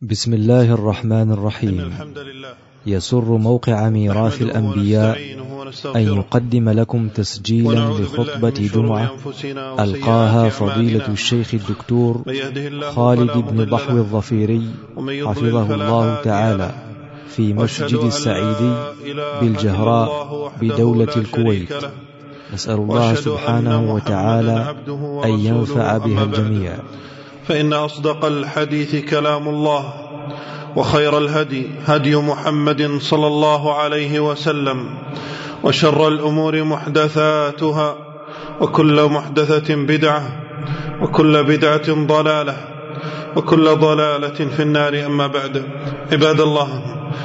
بسم الله الرحمن الرحيم. يسر موقع ميراث الأنبياء أن يقدم لكم تسجيلا لخطبة جمعة ألقاها فضيلة الشيخ الدكتور خالد بن ضحو الظفيري حفظه الله تعالى في مسجد السعيدي بالجهراء بدولة الكويت. نسأل الله سبحانه وتعالى أن ينفع بها الجميع. فإن أصدق الحديث كلام الله، وخير الهدي هدي محمد صلى الله عليه وسلم، وشر الأمور محدثاتها، وكل محدثة بدعة، وكل بدعة ضلالة، وكل ضلالة في النار. أما بعد، عباد الله،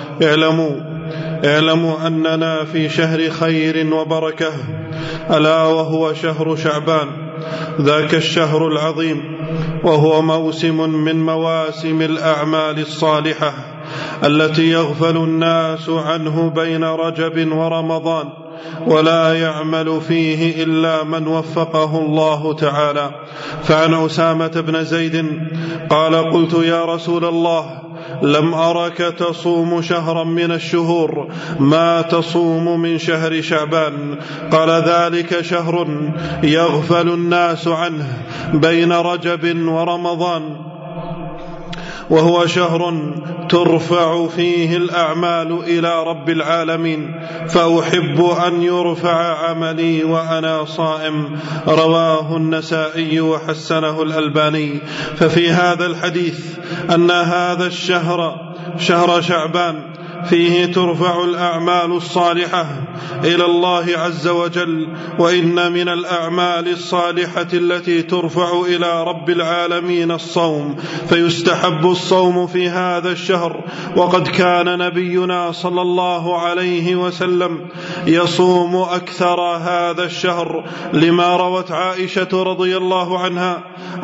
اعلموا أننا في شهر خير وبركة، ألا وهو شهر شعبان، ذاك الشهر العظيم، وهو موسم من مواسم الأعمال الصالحة التي يغفل الناس عنه بين رجب ورمضان، ولا يعمل فيه إلا من وفقه الله تعالى. فعن أسامة بن زيد قال: قلت يا رسول الله، لم أرك تصوم شهرا من الشهور ما تصوم من شهر شعبان. قال: ذلك شهر يغفل الناس عنه بين رجب ورمضان، وهو شهر ترفع فيه الأعمال إلى رب العالمين، فأحب أن يرفع عملي وأنا صائم. رواه النسائي وحسنه الألباني. ففي هذا الحديث أن هذا الشهر، شهر شعبان، فيه ترفع الأعمال الصالحة إلى الله عز وجل. وإن من الأعمال الصالحة التي ترفع إلى رب العالمين الصوم، فيستحب الصوم في هذا الشهر. وقد كان نبينا صلى الله عليه وسلم يصوم أكثر هذا الشهر، لما روت عائشة رضي الله عنها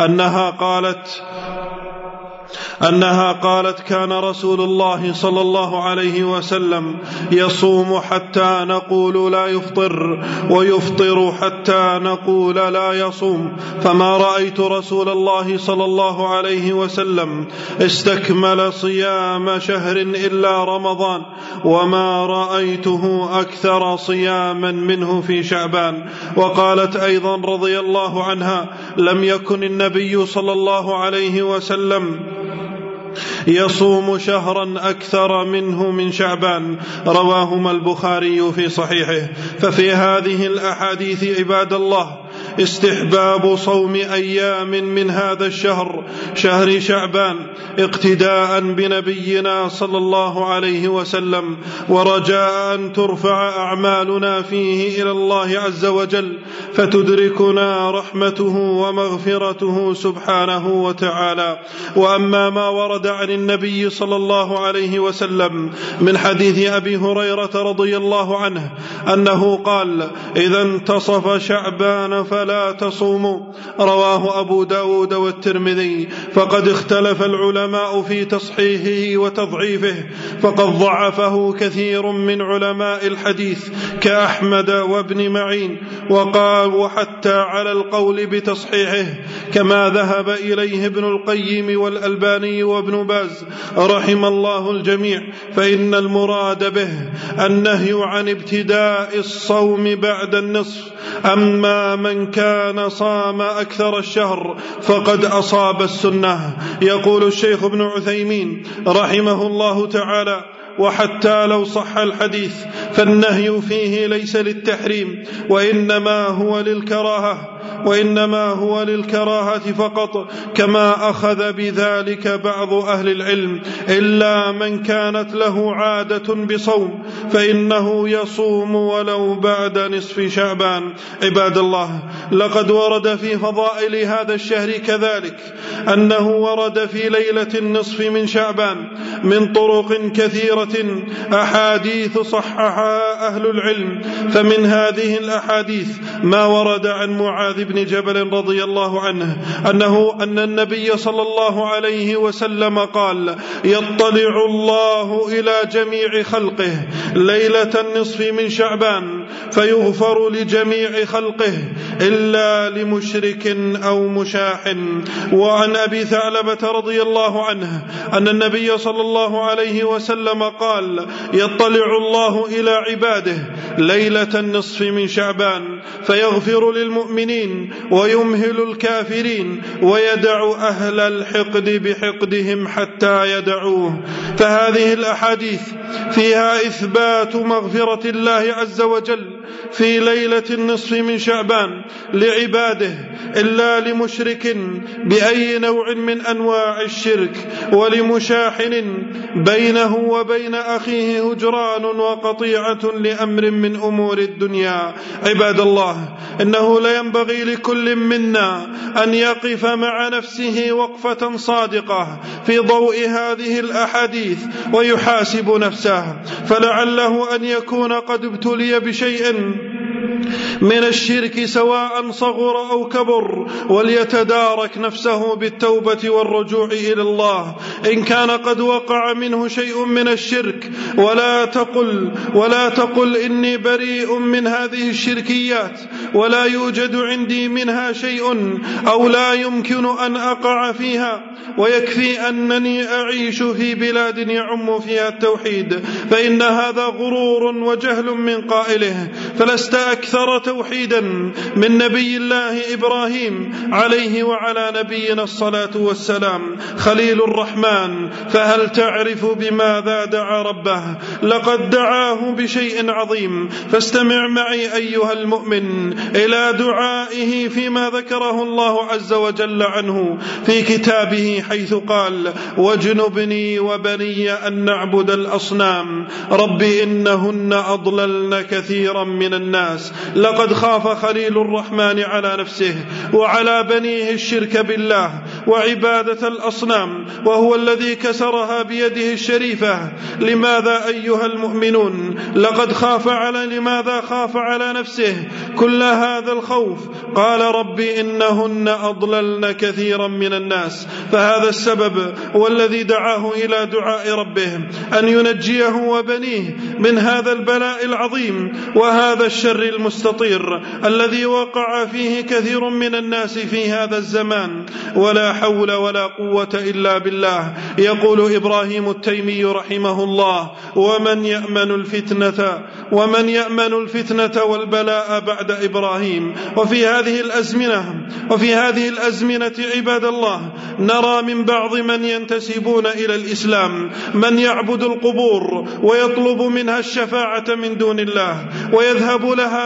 أنها قالت: كان رسول الله صلى الله عليه وسلم يصوم حتى نقول لا يفطر، ويفطر حتى نقول لا يصوم. فما رأيت رسول الله صلى الله عليه وسلم استكمل صيام شهر إلا رمضان، وما رأيته أكثر صياما منه في شعبان. وقالت أيضا رضي الله عنها: لم يكن النبي صلى الله عليه وسلم يصوم شهرا أكثر منه من شعبان. رواهما البخاري في صحيحه. ففي هذه الأحاديث عباد الله استحباب صوم أيام من هذا الشهر، شهر شعبان، اقتداء بنبينا صلى الله عليه وسلم، ورجاء أن ترفع أعمالنا فيه إلى الله عز وجل، فتدركنا رحمته ومغفرته سبحانه وتعالى. وأما ما ورد عن النبي صلى الله عليه وسلم من حديث أبي هريرة رضي الله عنه أنه قال: إذا انتصف شعبان فلا تصوموا. رواه أبو داود والترمذي. فقد اختلف العلماء في تصحيحه وتضعيفه، فقد ضعفه كثير من علماء الحديث كأحمد وابن معين، وحتى على القول بتصحيحه، كما ذهب إليه ابن القيم والألباني وابن باز رحم الله الجميع. فإن المراد به النهي عن ابتداء الصوم بعد النصف. أما من كان صام أكثر الشهر فقد أصاب السنة. يقول الشيخ ابن عثيمين رحمه الله تعالى: وحتى لو صح الحديث فالنهي فيه ليس للتحريم، وإنما هو للكراهة فقط، كما أخذ بذلك بعض أهل العلم، إلا من كانت له عادة بصوم فإنه يصوم ولو بعد نصف شعبان. عباد الله، لقد ورد في فضائل هذا الشهر كذلك أنه ورد في ليلة النصف من شعبان من طرق كثيرة أحاديث صححها أهل العلم. فمن هذه الأحاديث ما ورد عن معاذ بن جبل رضي الله عنه أن النبي صلى الله عليه وسلم قال: يطلع الله إلى جميع خلقه ليلة النصف من شعبان فيغفر لجميع خلقه إلا لمشرك أو مشاح. وعن أبي ثعلبة رضي الله عنه أن النبي صلى الله عليه وسلم قال: يطلع الله إلى عباده ليلة النصف من شعبان فيغفر للمؤمنين ويمهل الكافرين ويدع أهل الحقد بحقدهم حتى يدعوه. فهذه الأحاديث فيها إثبات مغفرة الله عز وجل في ليلة النصف من شعبان لعباده إلا لمشرك بأي نوع من أنواع الشرك، ولمشاحن بينه وبين أخيه هجران وقطيعة لأمر من أمور الدنيا. عباد الله، إنه لينبغي لكل منا أن يقف مع نفسه وقفة صادقة في ضوء هذه الأحاديث ويحاسب نفسه، فلعله أن يكون قد ابتلي بشيء من الشرك سواء صغر أو كبر، وليتدارك نفسه بالتوبة والرجوع إلى الله إن كان قد وقع منه شيء من الشرك. ولا تقل إني بريء من هذه الشركيات ولا يوجد عندي منها شيء أو لا يمكن أن أقع فيها، ويكفي أنني أعيش في بلاد يعم فيها التوحيد، فإن هذا غرور وجهل من قائله. فلست أكثر توحيدا من نبي الله إبراهيم عليه وعلى نبينا الصلاة والسلام خليل الرحمن، فهل تعرف بماذا دعا ربه؟ لقد دعاه بشيء عظيم، فاستمع معي أيها المؤمن إلى دعائه فيما ذكره الله عز وجل عنه في كتابه، حيث قال: واجنبني وبني أن نعبد الأصنام رب إنهن أضللن كثيرا من الناس. لقد خاف خليل الرحمن على نفسه وعلى بنيه الشرك بالله وعبادة الأصنام، وهو الذي كسرها بيده الشريفة. لماذا أيها المؤمنون لماذا خاف على نفسه كل هذا الخوف؟ قال: رب إنهن أضللن كثيرا من الناس. فهذا السبب والذي دعاه إلى دعاء ربه أن ينجيه وبنيه من هذا البلاء العظيم وهذا الشر المستطير الذي وقع فيه كثير من الناس في هذا الزمان. ولا حول ولا قوة إلا بالله. يقول إبراهيم التيمي رحمه الله: ومن يأمن الفتنة والبلاء بعد إبراهيم. وفي هذه الأزمنة عباد الله نرى من بعض من ينتسبون إلى الإسلام من يعبد القبور ويطلب منها الشفاعة من دون الله، ويذهب لها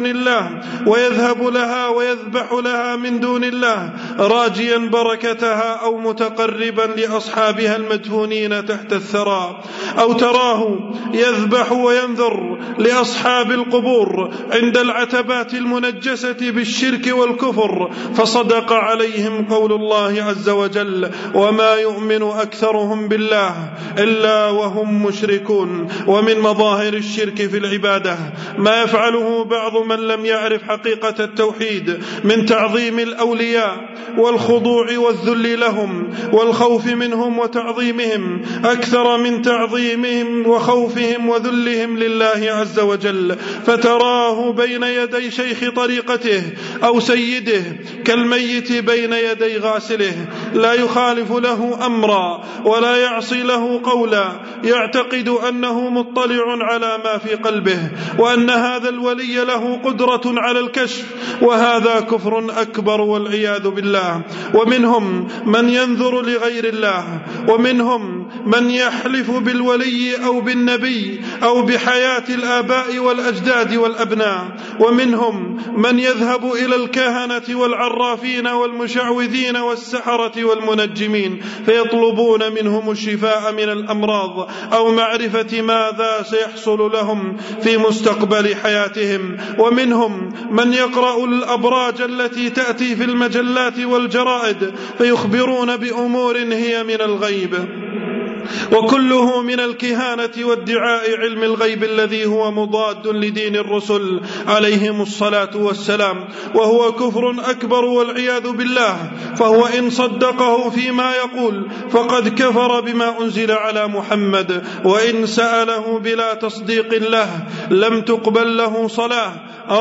ويذبح لها من دون الله راجيا بركتها، أو متقربا لأصحابها المدفونين تحت الثرى، أو تراه يذبح وينذر لأصحاب القبور عند العتبات المنجسة بالشرك والكفر. فصدق عليهم قول الله عز وجل: وما يؤمن أكثرهم بالله إلا وهم مشركون. ومن مظاهر الشرك في العبادة ما يفعله بعض من لم يعرف حقيقة التوحيد من تعظيم الأولياء والخضوع والذل لهم والخوف منهم وتعظيمهم أكثر من تعظيمهم وخوفهم وذلهم لله عز وجل. فتراه بين يدي شيخ طريقته أو سيده كالميت بين يدي غاسله، لا يخالف له أمرا ولا يعصي له قولا، يعتقد أنه مطلع على ما في قلبه وأن هذا الولي له قدرة على الكشف، وهذا كفر أكبر والعياذ بالله. ومنهم من ينذر لغير الله، ومنهم من يحلف بالولي أو بالنبي أو بحياة الآباء والأجداد والأبناء، ومنهم من يذهب إلى الكهنة والعرافين والمشعوذين والسحرة والمنجمين فيطلبون منهم الشفاء من الأمراض أو معرفة ماذا سيحصل لهم في مستقبل حياتهم. ومنهم من يقرأ الأبراج التي تأتي في المجلات والجرائد فيخبرون بأمور هي من الغيب. وكله من الكهانة وادعاء علم الغيب الذي هو مضاد لدين الرسل عليهم الصلاة والسلام، وهو كفر أكبر والعياذ بالله. فهو إن صدقه فيما يقول فقد كفر بما أنزل على محمد، وإن سأله بلا تصديق له لم تقبل له صلاة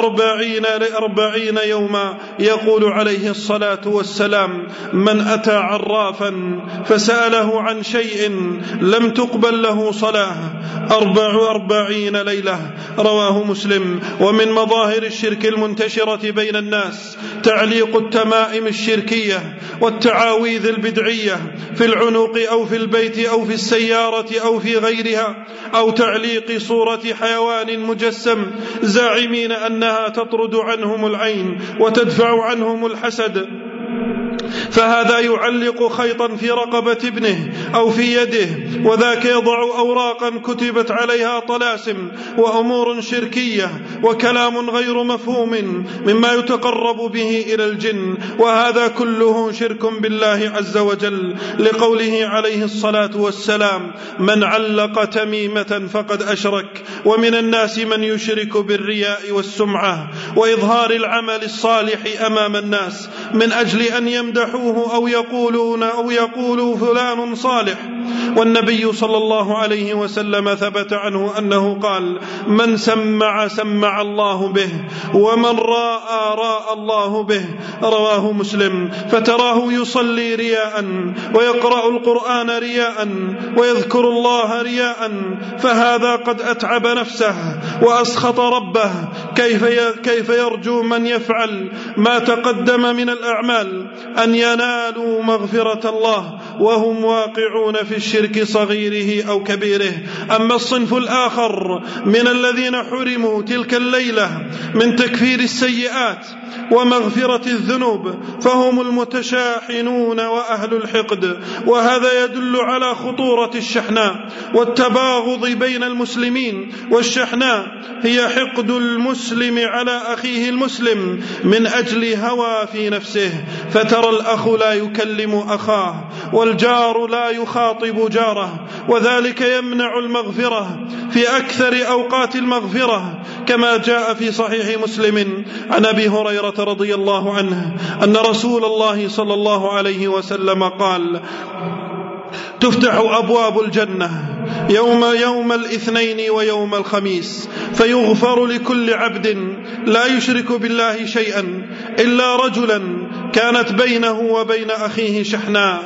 40 يوما. يقول عليه الصلاة والسلام: من أتى عرافا فسأله عن شيء لم تقبل له صلاة 44 ليلة. رواه مسلم. ومن مظاهر الشرك المنتشرة بين الناس تعليق التمائم الشركية والتعاويذ البدعية في العنق أو في البيت أو في السيارة أو في غيرها، أو تعليق صورة حيوان مجسم زاعمين أنها تطرد عنهم العين وتدفع عنهم الحسد، فهذا يعلق خيطا في رقبة ابنه أو في يده، وذاك يضع أوراقا كتبت عليها طلاسم وأمور شركية وكلام غير مفهوم مما يتقرب به إلى الجن، وهذا كله شرك بالله عز وجل، لقوله عليه الصلاة والسلام: من علق تميمة فقد أشرك. ومن الناس من يشرك بالرياء والسمعة وإظهار العمل الصالح أمام الناس من أجل أن يمدحوه أو يقولوا فلان صالح. والنبي صلى الله عليه وسلم ثبت عنه أنه قال: من سمع الله به، ومن راى الله به. رواه مسلم. فتراه يصلي رياء ويقرأ القرآن رياء ويذكر الله رياء، فهذا قد أتعب نفسه وأسخط ربه. كيف يرجو من يفعل ما تقدم من الأعمال أن ينالوا مغفرة الله وهم واقعون في الشرك صغيره أو كبيره؟ أما الصنف الآخر من الذين حرموا تلك الليلة من تكفير السيئات ومغفرة الذنوب فهم المتشاحنون وأهل الحقد، وهذا يدل على خطورة الشحناء والتباغض بين المسلمين. والشحناء هي حقد المسلم على أخيه المسلم من أجل هوى في نفسه، فترى الأخ لا يكلم أخاه والجار لا يخاطب جاره، وذلك يمنع المغفرة في أكثر أوقات المغفرة، كما جاء في صحيح مسلم عن أبي هريرة رضي الله عنه أن رسول الله صلى الله عليه وسلم قال: تفتح أبواب الجنة يوم الاثنين ويوم الخميس، فيغفر لكل عبد لا يشرك بالله شيئا إلا رجلا كانت بينه وبين أخيه شحناء،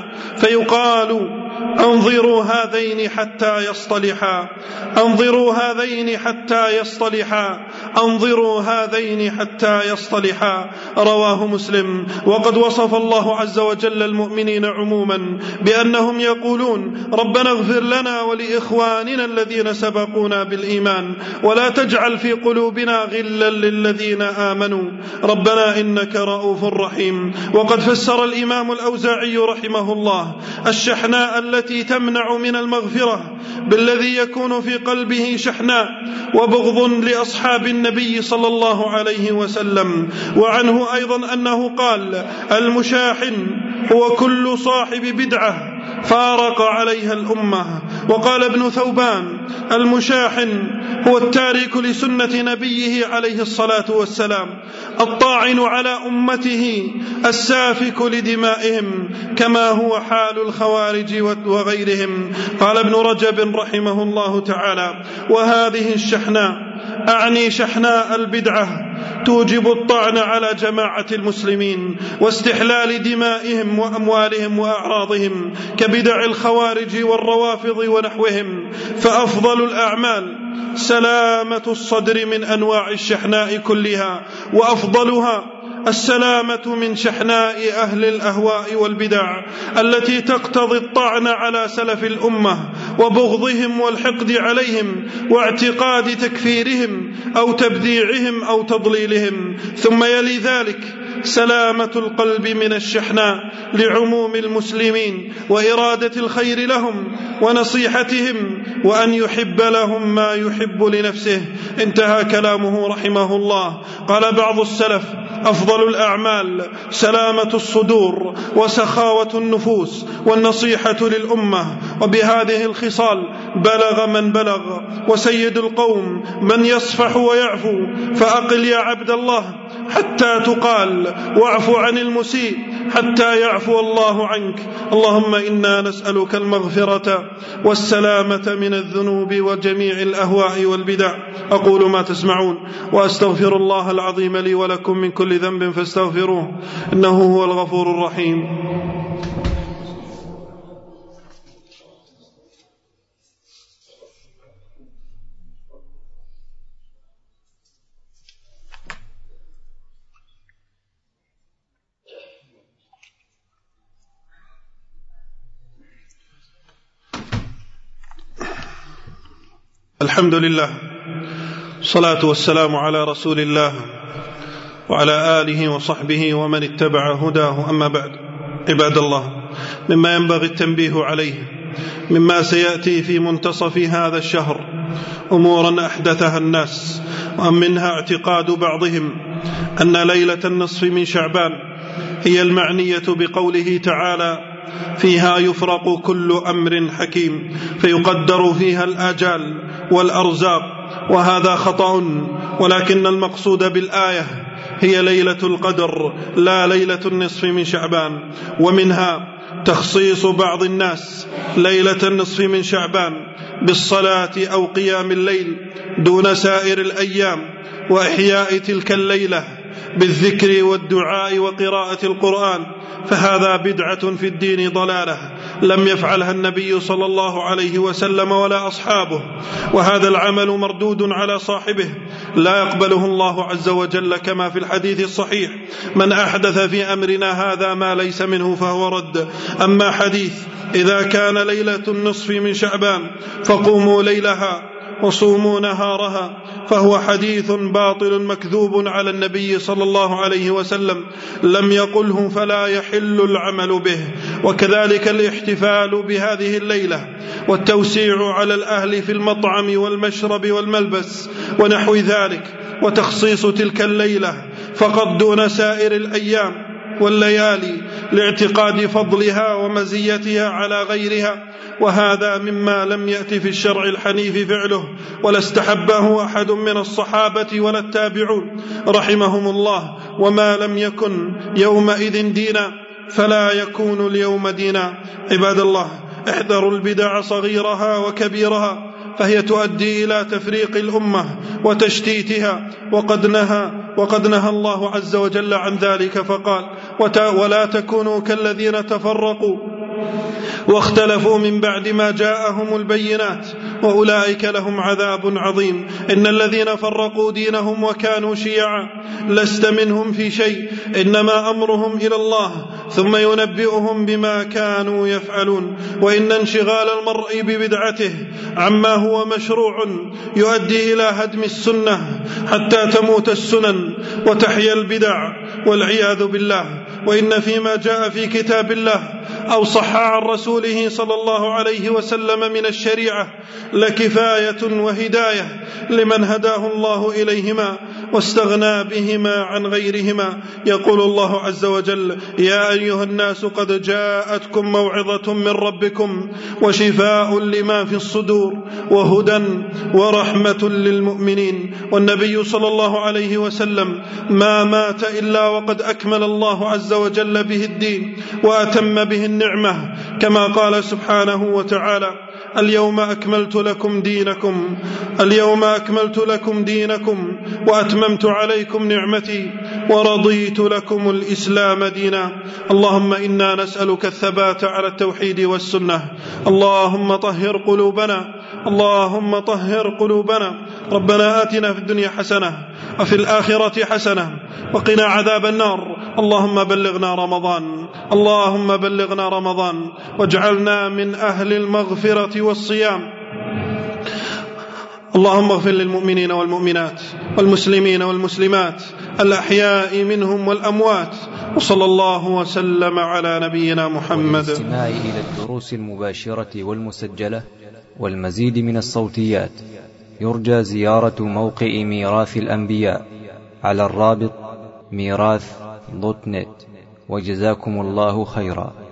فيقال: انظروا هذين حتى يصطلحا، انظروا هذين حتى يصطلحا، انظروا هذين حتى يصطلحا. رواه مسلم. وقد وصف الله عز وجل المؤمنين عموما بأنهم يقولون: ربنا اغفر لنا ولإخواننا الذين سبقونا بالإيمان ولا تجعل في قلوبنا غلا للذين آمنوا ربنا إنك رؤوف رحيم. وقد فسر الإمام الأوزاعي رحمه الله الشحناء التي تمنع من المغفرة بالذي يكون في قلبه شحناء وبغض لأصحاب النبي صلى الله عليه وسلم. وعنه أيضا أنه قال: المشاحن هو كل صاحب بدعة فارق عليها الأمة. وقال ابن ثوبان: المشاحن هو التارك لسنة نبيه عليه الصلاة والسلام، الطاعن على أمته، السافك لدمائهم، كما هو حال الخوارج وغيرهم. قال ابن رجب رحمه الله تعالى: وهذه الشحناء، أعني شحناء البدعة، توجب الطعن على جماعة المسلمين واستحلال دمائهم وأموالهم وأعراضهم كبدع الخوارج والروافض ونحوهم. فأفضل الأعمال سلامة الصدر من أنواع الشحناء كلها، وأفضلها السلامة من شحناء أهل الأهواء والبدع التي تقتضي الطعن على سلف الأمة وبغضهم والحقد عليهم واعتقاد تكفيرهم أو تبديعهم أو تضليلهم. ثم يلي ذلك سلامة القلب من الشحناء لعموم المسلمين وإرادة الخير لهم ونصيحتهم وأن يحب لهم ما يحب لنفسه. انتهى كلامه رحمه الله. قال بعض السلف: أفضل الأعمال سلامة الصدور وسخاوة النفوس والنصيحة للأمة وبهذه الخصال بلغ من بلغ، وسيد القوم من يصفح ويعفو. فأقل يا عبد الله حتى تقال، واعف عن المسيء حتى يعفو الله عنك. اللهم إنا نسألك المغفرة والسلامة من الذنوب وجميع الأهواء والبدع. أقول ما تسمعون وأستغفر الله العظيم لي ولكم من كل ذنب فاستغفروه إنه هو الغفور الرحيم. الحمد لله، الصلاة والسلام على رسول الله وعلى آله وصحبه ومن اتبع هداه. أما بعد، عباد الله، مما ينبغي التنبيه عليه مما سيأتي في منتصف هذا الشهر أمورا أحدثها الناس، ومنها اعتقاد بعضهم أن ليلة النصف من شعبان هي المعنية بقوله تعالى: فيها يفرق كل أمر حكيم، فيقدر فيها الآجال والأرزاق، وهذا خطأ، ولكن المقصود بالآية هي ليلة القدر لا ليلة النصف من شعبان. ومنها تخصيص بعض الناس ليلة النصف من شعبان بالصلاة أو قيام الليل دون سائر الأيام، وإحياء تلك الليلة بالذكر والدعاء وقراءة القرآن، فهذا بدعة في الدين ضلالة لم يفعلها النبي صلى الله عليه وسلم ولا أصحابه، وهذا العمل مردود على صاحبه لا يقبله الله عز وجل، كما في الحديث الصحيح: من أحدث في أمرنا هذا ما ليس منه فهو رد. أما حديث إذا كان ليلة النصف من شعبان فقوموا ليلها وصوموا نهارها، فهو حديث باطل مكذوب على النبي صلى الله عليه وسلم، لم يقله فلا يحل العمل به. وكذلك الاحتفال بهذه الليلة والتوسيع على الأهل في المطعم والمشرب والملبس ونحو ذلك، وتخصيص تلك الليلة فقط دون سائر الأيام والليالي لاعتقاد فضلها ومزيتها على غيرها، وهذا مما لم يأت في الشرع الحنيف فعله، ولا استحبه أحد من الصحابة ولا التابعون رحمهم الله. وما لم يكن يومئذ دينا فلا يكون اليوم دينا. عباد الله، احذروا البدع صغيرها وكبيرها، فهي تؤدي إلى تفريق الأمة وتشتيتها، وقد نهى الله عز وجل عن ذلك فقال: ولا تكونوا كالذين تفرقوا واختلفوا من بعد ما جاءهم البينات وأولئك لهم عذاب عظيم. إن الذين فرقوا دينهم وكانوا شيعا لست منهم في شيء، إنما أمرهم إلى الله ثم ينبئهم بما كانوا يفعلون. وإن انشغال المرء ببدعته عما هو مشروع يؤدي إلى هدم السنة حتى تموت السنن وتحيا البدع والعياذ بالله. وإن فيما جاء في كتاب الله أو صح عن رسوله صلى الله عليه وسلم من الشريعة لكفاية وهداية لمن هداه الله إليهما واستغنى بهما عن غيرهما. يقول الله عز وجل: يا أيها الناس قد جاءتكم موعظة من ربكم وشفاء لما في الصدور وهدى ورحمة للمؤمنين. والنبي صلى الله عليه وسلم ما مات إلا وقد أكمل الله عز وجل به الدين وأتم به النعمة، كما قال سبحانه وتعالى: اليوم أكملت لكم دينكم وأتممت عليكم نعمتي ورضيت لكم الإسلام دينا. اللهم إنا نسألك الثبات على التوحيد والسنة. اللهم طهر قلوبنا. ربنا آتنا في الدنيا حسنة وفي الآخرة حسنة وقنا عذاب النار. اللهم بلغنا رمضان واجعلنا من أهل المغفرة والصيام. اللهم اغفر للمؤمنين والمؤمنات والمسلمين والمسلمات الأحياء منهم والأموات، وصلى الله وسلم على نبينا محمد. للاستماع إلى الدروس المباشرة والمسجلة والمزيد من الصوتيات يرجى زيارة موقع ميراث الأنبياء على الرابط ميراث.net. وجزاكم الله خيرا.